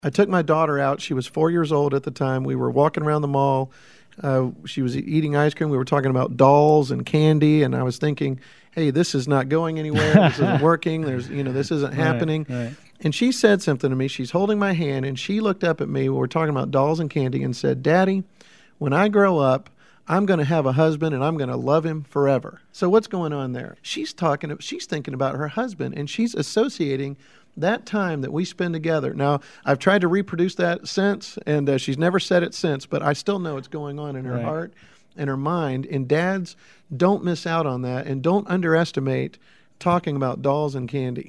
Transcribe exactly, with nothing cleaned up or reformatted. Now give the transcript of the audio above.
I took my daughter out. She was four years old at the time. We were walking around the mall. Uh, she was eating ice cream. We were talking about dolls and candy, and I was thinking, hey, this is not going anywhere. This isn't working. There's, you know, this isn't happening. Right, right. And she said something to me. She's holding my hand, and she looked up at me. We were talking about dolls and candy and said, Daddy, when I grow up, I'm going to have a husband and I'm going to love him forever. So what's going on there? She's talking, she's thinking about her husband, and she's associating that time that we spend together. Now, I've tried to reproduce that since, and uh, she's never said it since, but I still know it's going on in her Right. heart and her mind. And dads, don't miss out on that, and don't underestimate talking about dolls and candy.